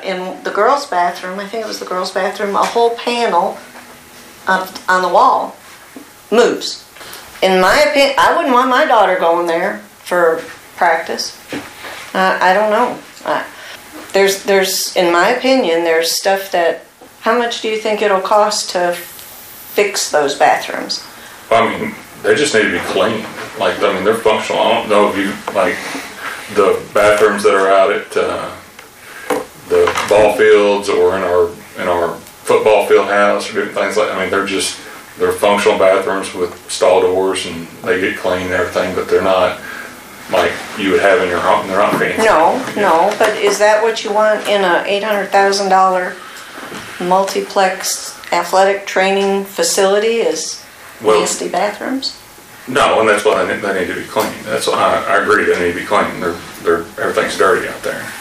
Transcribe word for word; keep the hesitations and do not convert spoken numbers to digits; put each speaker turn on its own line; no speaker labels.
in the girls' bathroom, I think it was the girls' bathroom, a whole panel of, on the wall moves. In my opinion, I wouldn't want my daughter going there for practice. Uh, I don't know. Uh, there's, there's, in my opinion, there's stuff that, how much do you think it'll cost to fix those bathrooms?
I mean, they just need to be clean. Like, I mean, they're functional. I don't know if you, like, the bathrooms that are out at uh, the ball fields or in our in our football field house or different things like, I mean, they're just, they're functional bathrooms with stall doors and they get clean and everything, but they're not like you would have in your home. They're not fancy.
No, no, but is that what you want in a eight hundred thousand dollars multiplex athletic training facility, is
well,
nasty bathrooms?
No, and that's why they need, they need to be clean. That's why I, I agree, they need to be clean. They're, they're, everything's dirty out there.